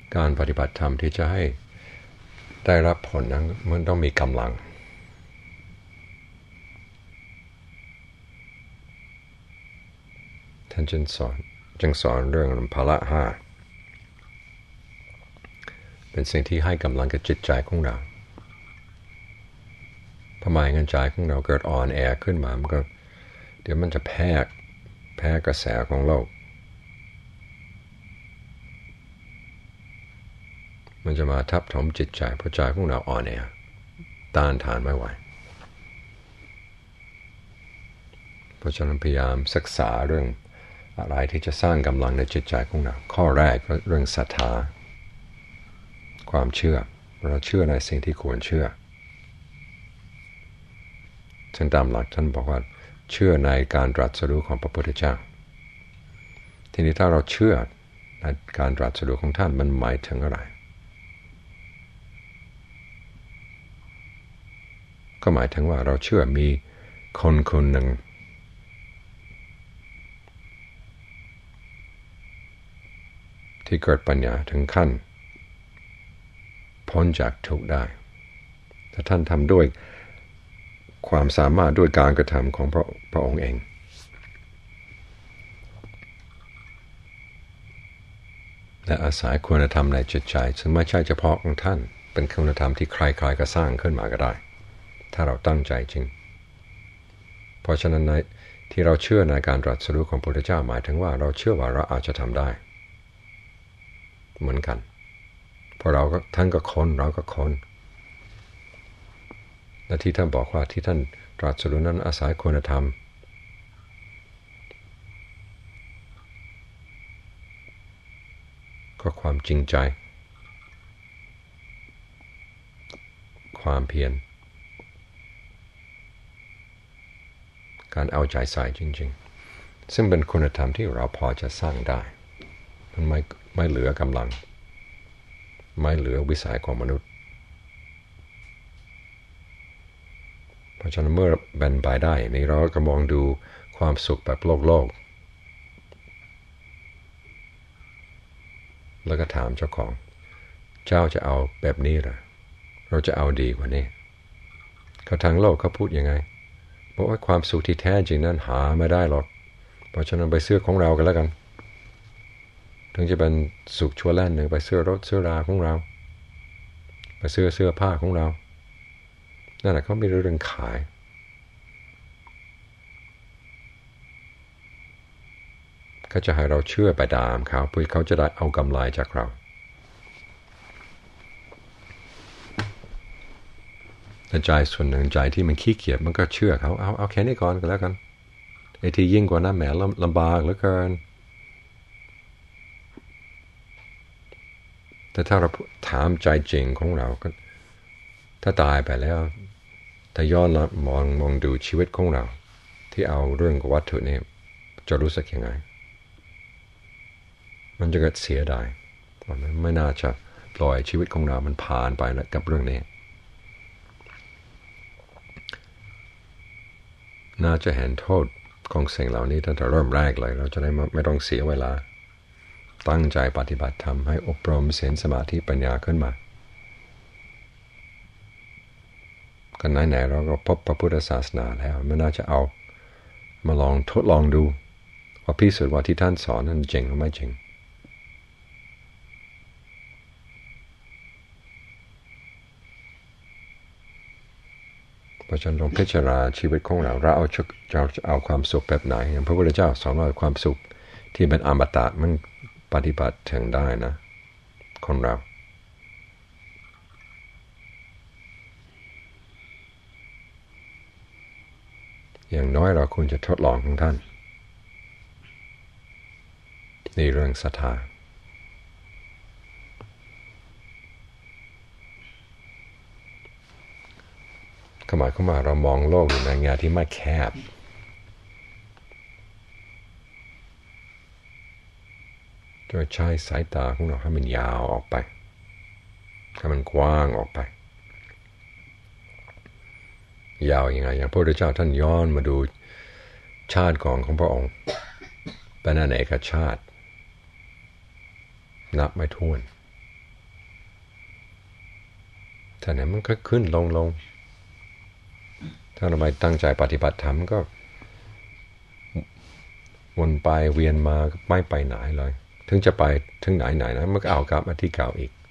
การปฏิบัติธรรมที่จะให้ได้รับผลนั้นมันต้องมีกำลังท่านจึงสอนเรื่องพละห้าเป็นสิ่งที่ให้กำลังกับจิตใจของเราทำไมเงินใจของเราเกิดอ่อนแอขึ้นมามันก็เดี๋ยวมันจะแพ้กระแสของโลกมันจะมาทับถมจิตใจเพราะใจของเราอ่อนแอต้านทานไม่ไหวเพราะฉะนั้นพยายามศึกษาเรื่องอะไรที่จะสร้างกำลังในจิตใจของเราข้อแรกก็เรื่องศรัทธาความเชื่อเราเชื่อในสิ่งที่ควรเชื่อซึ่งตามหลักท่านบอกว่าเชื่อในการตรัสรู้ของพระพุทธเจ้าทีนี้ถ้าเราเชื่อในการตรัสรู้ของท่านมันหมายถึงอะไรก็หมายถึงว่าเราเชื่อมีคนหนึ่งที่เกิดปัญญาถึงขั้นพ้นจากทุกข์ได้ถ้าท่านทำด้วยความสามารถด้วยการกระทำของพระองค์เองและอาศัยคุณธรรมในจิตใจซึ่งไม่ใช่เฉพาะของท่านเป็นคุณธรรมที่ใครๆก็สร้างขึ้นมาก็ได้ถ้าเราตั้งใจจริงเพราะฉะนั้นที่เราเชื่อในการตรัสรู้ของพระพุทธเจ้าหมายถึงว่าเราเชื่อว่าเราอาจจะทำได้เหมือนกันเพราะท่านก็คนเราก็คนและที่ท่านบอกว่าที่ท่านตรัสรู้นั้นอาศัยคุณธรรมก็ความจริงใจความเพียรการเอาใจใส่จริงๆซึ่งเป็นคุณธรรมที่เราพอจะสร้างได้มันไม่เหลือกำลังไม่เหลือวิสัยของมนุษย์เพราะฉะนั้นเมื่อเป็นไปได้นี่เราก็มองดูความสุขแบบโลกแล้วก็ถามเจ้าของเจ้าจะเอาแบบนี้หรือเราจะเอาดีกว่านี้เขาทางโลกเขาพูดยังไงบอกว่าความสุขที่แท้จริงนั้นหาไม่ได้หรอกเพราะฉะนั้นไปซื้อของเรากันแล้วกันถึงจะเป็นสุขชั่วแล่นหนึ่งไปซื้อรถซื้อราของเราไปซื้อเสื้อผ้าของเรานั่นแหละเขาไม่รู้เรื่องขายเขาจะให้เราเชื่อไปตามเขาเพื่อเขาจะได้เอากำไรจากเราแต่ใจส่วนหนึ่งใจที่มันขี้เกียจมันก็เชื่อเขาเอาแค่นี้ก่อนก็แล้วกันไอ้ที่ยิ่งกว่านั้นแหมลำบากเหลือเกินแต่ถ้าเราถามใจจริงของเราก็ถ้าตายไปแล้วถ้าย้อนมองดูชีวิตของเราที่เอาเรื่องวัตถุนี่จะรู้สึกยังไงมันจะเกิดเสียดายมันไม่น่าจะปล่อยชีวิตของเรามันผ่านไปแล้วกับเรื่องนี้น่าจะเห็นโทษของสิ่งเหล่านี้ตั้งแต่เริ่มแรกเลยเราจะได้ไม่ต้องเสียเวลาตั้งใจปฏิบัติธรรมให้อบรมศีลสมาธิปัญญาขึ้นมากันไหนๆเราก็พบพระพุทธศาสนาแล้วไม่น่าจะเอามาทดลองดูว่าพิสูจน์ว่าที่ท่านสอนนั้นจริงหรือไม่จริงเพราะฉะนั้นลองพิจารณาชีวิตของเราจะเอาความสุขแบบไหนอย่างพระพุทธเจ้าสอนว่าความสุขที่เป็นอมตะมันปฏิบัติถึงได้นะคนเราอย่างน้อยเราควรจะทดลองของท่านในเรื่องศรัทธาหมายความว่าเรามองโลกอยู่ในแง่ที่ไม่แคบโดยใช้สายตาของเราให้มันยาวออกไปให้มันกว้างออกไปยาวยังไงอย่างพระพุทธเจ้าท่านย้อนมาดูชาติก่อนของพระองค์เป็นอเนกชาตินับไม่ถ้วนถ้านั้นมันก็ขึ้นลงถ้าเราไม่ตั้งใจปฏิบัติธรรมก็วนไปเวียนมาไม่ไปไหนเลยถึงจะไปถึงไหนนะมันก็เอากลับมาที่เก่าอีก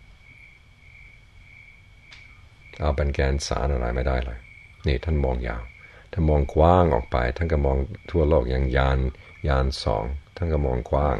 เอาเป็นแกนสารอะไรไม่ได้เลยนี่ท่านมองยาวท่านมองกว้างออกไปท่านก็มองทั่วโลกอย่างยานสองท่านก็มองกว้าง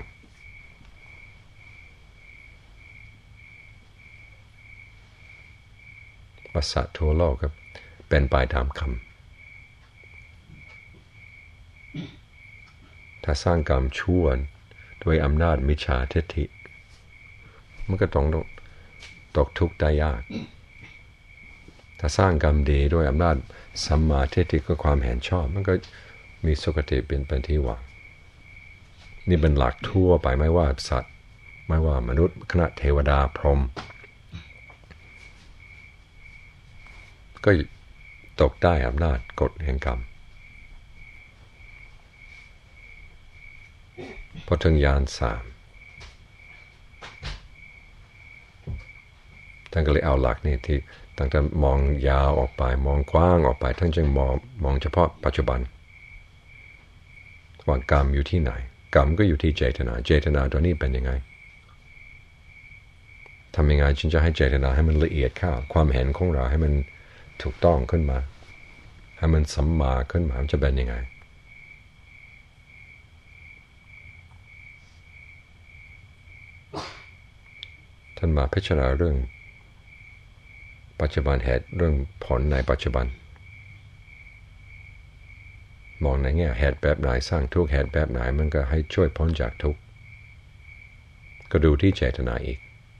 ประสาททั่วโลกก็เป็นไปตามคำถ้าสร้างกรรมชั่วด้วยอำนาจมิจฉาทิฏฐิมันก็ต้องตกทุกข์ได้ยากถ้าสร้างกรรมดีด้วยอำนาจสัมมาทิฏฐิก็ความเห็นชอบมันก็มีสุคติเป็นที่หวังนี่เป็นหลักทั่วไปไม่ว่าสัตว์ไม่ว่ามนุษย์คณะเทวดาพรหมก็ตกได้อำนาจกฎแห่งกรรมพอถึงยานสามท่านก็เลยเอาหลักนี่ที่ตั้งแต่มองยาวออกไปมองกว้างออกไปท่านจึงมองเฉพาะปัจจุบันว่ากรรมอยู่ที่ไหนกรรมก็อยู่ที่เจตนาตัวนี้เป็นยังไงทำยังไงจึงจะให้เจตนาให้มันละเอียดเข้าความเห็นของเราให้มันถูกต้องขึ้นมาให้มันสัมมาขึ้นมาจะเป็นยังไงท่านมาพิจารณาเรื่องปัจจุบันเหตุเรื่องผลในปัจจุบันมองในแง่เหตุแบบไหนสร้างทุกข์เหตุแบบไหนมันก็ให้ช่วยพ้นจากทุกข์ก็ดูที่เจตนาอีก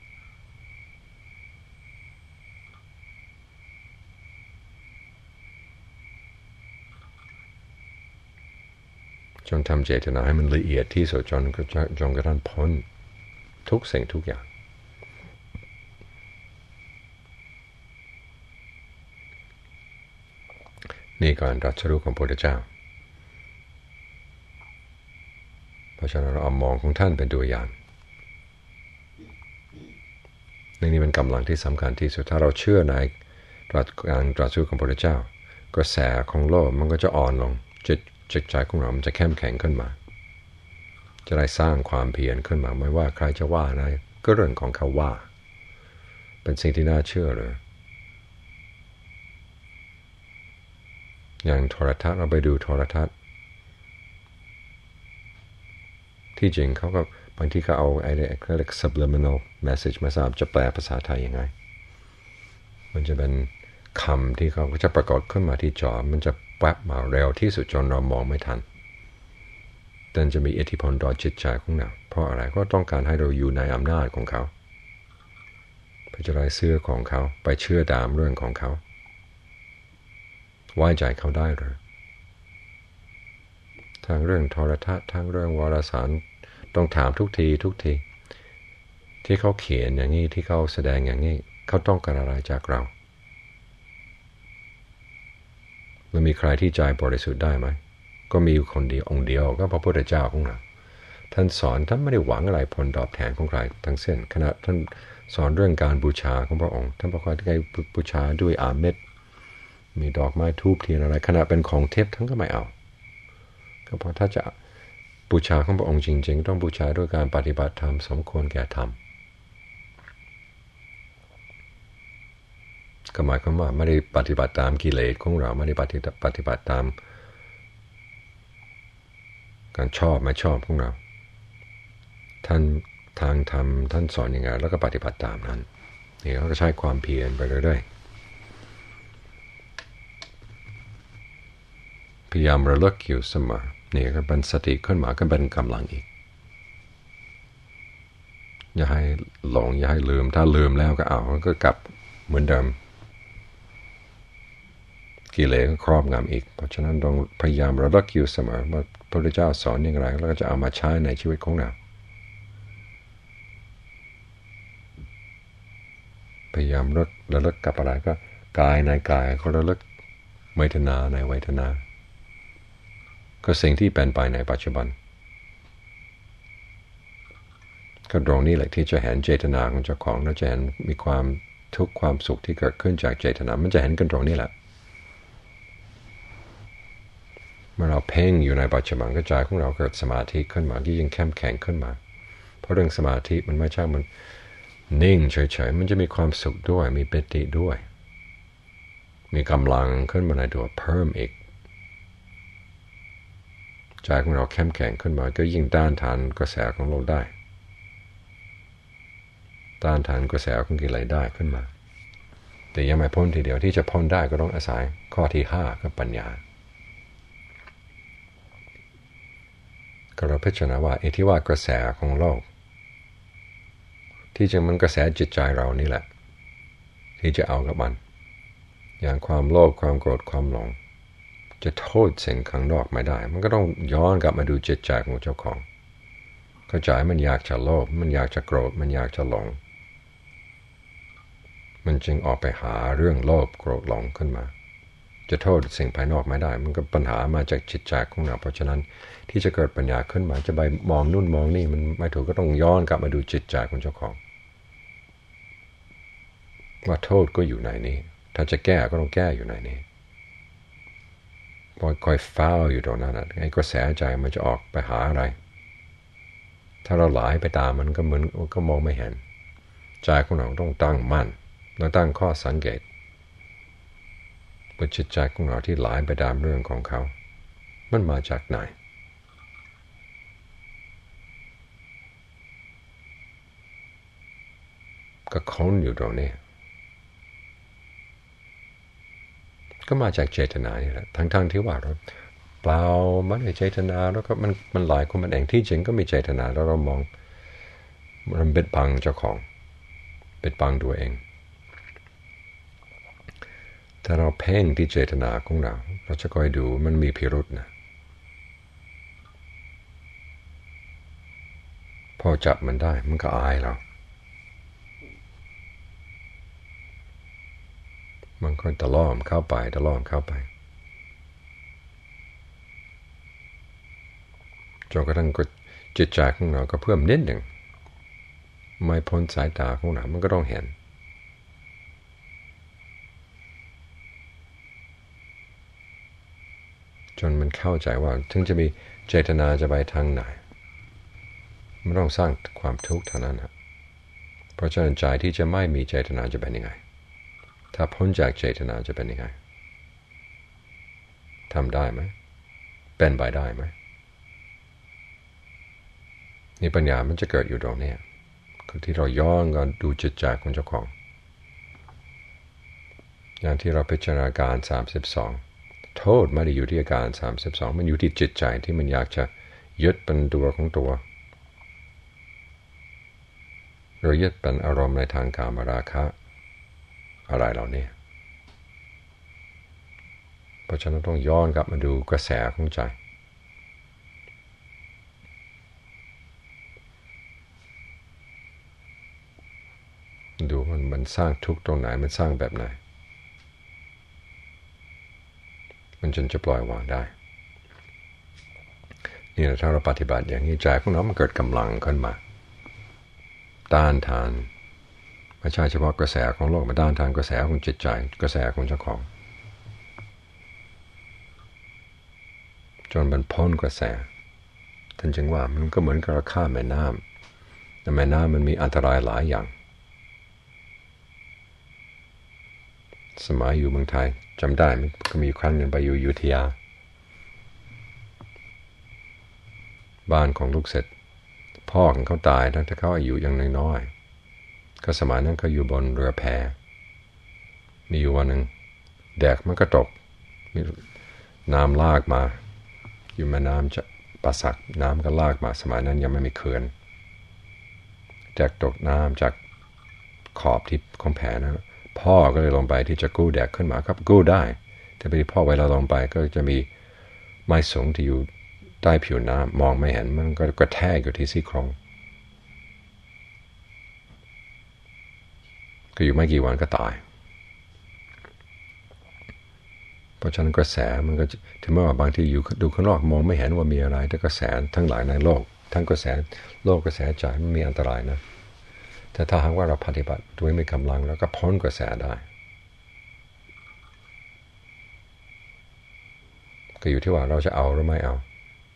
จนทำเจตนาให้มันละเอียดที่สุดจนกระทั่งพ้นทุกสิ่งทุกอย่างนี่การตรัสรู้ของพระพุทธเจ้าเพราะฉะนั้นเราเอามองของท่านเป็นตัวอย่างนี่เป็นกำลังที่สำคัญที่สุดถ้าเราเชื่อในการตรัสรู้ของพระพุทธเจ้ากระแสของโลกมันก็จะอ่อนลงจิตใจของเรามันจะเข้มแข็งขึ้นมาจะได้สร้างความเพียรขึ้นมาไม่ว่าใครจะว่าอะไรก็เรื่องของเขาว่าเป็นสิ่งที่น่าเชื่อเลยอย่างโทรทัศน์เราไปดูโทรทัศน์ที่จริงเขาก็บางทีเขาเอาไอ้เรียก subliminal message มาทราบจะแปลภาษาไทยยังไงมันจะเป็นคำที่เขาก็จะปรากฏขึ้นมาที่จอมันจะแวบมาเร็วที่สุดจนเรามองไม่ทันแต่จะมีอิทธิพลต่อจิตใจของเราเพราะอะไรก็ต้องการให้เราอยู่ในอำนาจของเขาไปจะได้เสื้อของเขาไปเชื่อตามเรื่องของเขาไว้ใจเขาได้เลยทางเรื่องโทรทัศน์ทางเรื่องวารสารต้องถามทุกทีที่เขาเขียนอย่างนี้ที่เขาแสดงอย่างนี้เขาต้องการอะไรจากเราแล้วมีใครที่ใจบริสุทธิ์ได้ไหมก็มีคนเดียวองค์เดียวก็พระพุทธเจ้าของเราท่านสอนท่านไม่ได้หวังอะไรผลตอบแทนของใครทั้งสิ้นขณะท่านสอนเรื่องการบูชาของพระองค์ท่านบอกว่าให้บูชาด้วยอาเม็ดมีดอกไม้ธูปเทียนอะไรขณะเป็นของเทพท่านก็ไม่เอาก็เพราะถ้าจะบูชาของพระองค์จริงๆต้องบูชาด้วยการปฏิบัติธรรมสมควรแก่ธรรมก็หมายความว่าไม่ได้ปฏิบัติตามกิเลสของเราไม่ได้ปฏิบัติตามการชอบไม่ชอบของเราท่านทางธรรมท่านสอนยังไงแล้วก็ปฏิบัติตามนั้นนี่เขาก็ใช้ความเพียรไปเรื่อยๆพยายามระลึกอยู่เสมอนี่ก็เป็นสติขึ้นมาก็เป็นกำลังอีกอย่าให้หลงอย่าให้ลืมถ้าลืมแล้วก็ก็กลับเหมือนเดิมกิเลสก็ครอบงำอีกเพราะฉะนั้นต้องพยายามระลึกอยู่เสมอว่าพระพุทธเจ้าสอนอย่างไรแล้วก็จะเอามาใช้ในชีวิตของเราพยายามระลึกกับอะไรก็กายในกายก็ระลึกเวทนาในเวทนาก็สิ่งที่เป็นไปในปัจจุบันก็ตรงนี้แหละที่จะเห็นเจตนาของเจ้าของและจะเห็นมีความทุกข์ความสุขที่เกิดขึ้นจากเจตนามันจะเห็นกันตรงนี้แหละเมื่อเราเพ่งอยู่ในปัจจุบันก็ใจของเราเกิดสมาธิขึ้นมาที่ยิ่งเข้มแข็งขึ้นมาเพราะเรื่องสมาธิมันไม่ใช่มันนิ่งเฉยๆมันจะมีความสุขด้วยมีปิติด้วยมีกำลังขึ้นมาในตัวเพิ่มอีกใจของเราเข้มแข็งขึ้นมาก็ยิ่งต้านทานกระแสของโลกได้ต้านทานกระแสของกิเลสได้ขึ้นมาแต่ยังไม่พ้นทีเดียวที่จะพ้นได้ก็ต้องอาศัยข้อที่5คือปัญญาก็เราพิจารณาว่าที่ว่ากระแสของโลกที่จริงมันกระแสจิตใจเรานี่แหละที่จะเอากับมันอย่างความโลภความโกรธความหลงจะโทษสิ่งข้างนอกไม่ได้มันก็ต้องย้อนกลับมาดูจิตใจของเจ้าของเข้าใจมันอยากจะโลภมันอยากจะโกรธมันอยากจะหลงมันจึงออกไปหาเรื่องโลภโกรธหลงขึ้นมาจะโทษสิ่งภายนอกไม่ได้มันก็ปัญหามาจากจิตใจของเราเพราะฉะนั้นที่จะเกิดปัญญาขึ้นมาจะไปมองนู่นมองนี่มันไม่ถูกก็ต้องย้อนกลับมาดูจิตใจของเจ้าของว่าโทษก็อยู่ในนี้ถ้าจะแก้ก็ต้องแก้อยู่ในนี้พอคอยเฝ้าอยู่ตรงนั้นไอ้กระแสใจมันจะออกไปหาอะไรถ้าเราไหลไปตามมันก็เหมือนก็มองไม่เห็นใจของเราต้องตั้งมั่นเราตั้งข้อสังเกตว่าจิตใจของเราที่ไหลไปตามเรื่องของเขามันมาจากไหนก็ค้นอยู่ตรงนี้ก็มาจากเจตนานี่แหละทั้งที่ว่าเราเปล่าไม่ได้เจตนาแล้วก็มันหลายคนมันเองที่จริงก็มีเจตนาแล้วเรามองมันเป็นบังเจ้าของเป็นบังตัวเองถ้าเราเพ่งที่เจตนาของเราเราจะคอยดูมันมีพิรุธนะพอจับมันได้มันก็อายเรามันก็ตะล่อมเข้าไปจนกระทั่งจิตใจของเราก็เพิ่มนิดหนึ่งไม่พ้นสายตาของเรามันก็ต้องเห็นจนมันเข้าใจว่าถึงจะมีเจตนาจะไปทางไหนมันต้องสร้างความทุกข์เท่านั้นครับเพราะฉะนั้นใจที่จะไม่มีเจตนาจะเป็นยังไงถ้าพ้นจากเจตนาจะเป็นยังไงทำได้ไหมเป็นไปได้ไหมนี่ปัญญามันจะเกิดอยู่ตรงนี้คือที่เราย้อนกันดูจิตใจของเจ้าของอย่างที่เราพิจารณาการ32โทษไม่ได้อยู่ที่อาการ32มันอยู่ที่จิตใจที่มันอยากจะยึดเป็นตัวของตัวหรือยึดเป็นอารมณ์ในทางกามราคะอะไรเหล่านี้เพราะฉะนั้นต้องย้อนกลับมาดูกระแสของใจดูมันสร้างทุกข์ตรงไหนมันสร้างแบบไหนมันจนจะปล่อยวางได้นี่แหละถ้าเราปฏิบัติอย่างนี้ใจของเรามันเกิดกำลังขึ้นมาต้านทานไม่ใช่เฉพาะกระแสของโลกมาต้านทานกระแสของจิตใจกระแสของเจ้าของจนมันพ้นกระแสท่านจึงว่ามันก็เหมือนกับข้ามแม่น้ำแต่แม่น้ำมันมีอันตรายหลายอย่างสมัยอยู่เมืองไทยจำได้มันก็มีครั้งหนึ่งไปอยู่อยุธยาบ้านของลูกศิษย์พ่อของเขาตายทั้งที่เขาอายุยังน้อยๆก็สมัยนั้นเขาอยู่บนเรือแพมีอยู่วันหนึ่งแดดมันก็ตกมีน้ำลากมาอยู่แม่น้ำจะป่าสักน้ำก็ลากมาสมัยนั้นยังไม่มีเขื่อนแดดตกน้ำจากขอบที่ของแพนะพ่อก็เลยลงไปที่จะกู้แดดขึ้นมาครับกู้ได้แต่พอดีพ่อเวลาลงไปก็จะมีไม้สูงที่อยู่ใต้ผิวน้ำมองไม่เห็นมันก็กระแทกอยู่ที่ซี่โครงก็อยู่ไม่กี่วันก็ตายเพราะฉะนั้นกระแสมันก็ถึงแม้ว่าบางทีอยู่ดูข้างนอกมองไม่เห็นว่ามีอะไรแต่กระแสทั้งหลายในโลกทั้งกระแสโลกกระแสใจมันมีอันตรายนะแต่ถ้าหากว่าเราปฏิบัติด้วยมีกำลังแล้วก็พ้นกระแสได้ก็อยู่ที่ว่าเราจะเอาหรือไม่เอา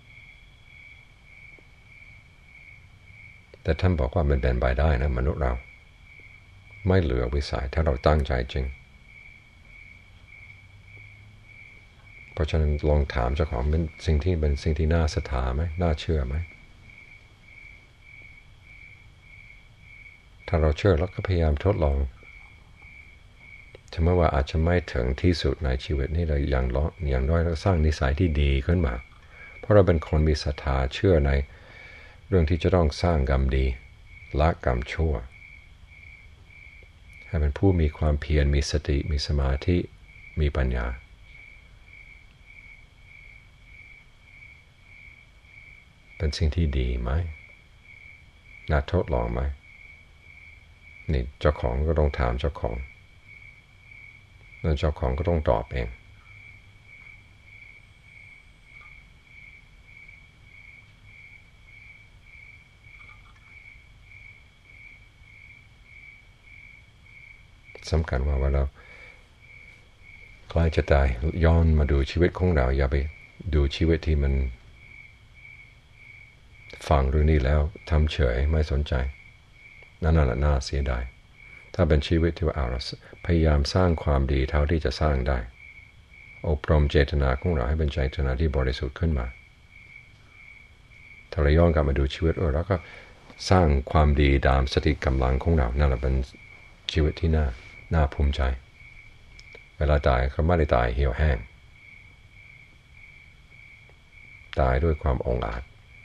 แต่ท่านบอกว่ามันเป็นไปได้นะมนุษย์เราไม่เหลือวิสัยถ้าเราตั้งใจจริงเพราะฉะนั้นลองถามเจ้าของเป็นสิ่งที่น่าศรัทธาไหมน่าเชื่อไหมถ้าเราเชื่อแล้วก็พยายามทดลองถึงแม้ว่าอาจจะไม่ถึงที่สุดในชีวิตนี้เราอย่างน้อยเราสร้างนิสัยที่ดีขึ้นมาเพราะเราเป็นคนมีศรัทธาเชื่อในเรื่องที่จะต้องสร้างกรรมดีละกรรมชั่วให้เป็นผู้มีความเพียรมีสติมีสมาธิมีปัญญาเป็นสิ่งที่ดีไหมน่าทดลองไหมนี่เจ้าของก็ต้องถามเจ้าของแล้วเจ้าของก็ต้องตอบเองสำคัญว่าเราใกล้จะตายย้อนมาดูชีวิตของเราอย่าไปดูชีวิตที่มันฟังเรื่องนี้แล้วทำเฉยไม่สนใจนั่นแหละน่าเสียดายถ้าเป็นชีวิตที่ว่าเราพยายามสร้างความดีเท่าที่จะสร้างได้อบรมเจตนาของเราให้เป็นเจตนาที่บริสุทธิ์ขึ้นมาถ้าเราย้อนกลับมาดูชีวิตเราก็สร้างความดีตามสติกำลังของเรานั่นแหละเป็นชีวิตที่น่าภูมิใจเวลาตายก็ไม่ได้ตายเหี่ยวแห้งตายด้วยความองอาจ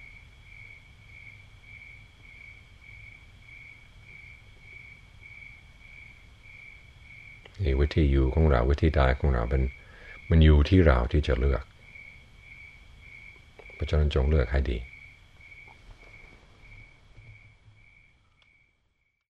วิธีอยู่ของเราวิธีตายของเรามันอยู่ที่เราที่จะเลือกเพราะฉะนั้นจงเลือกให้ดี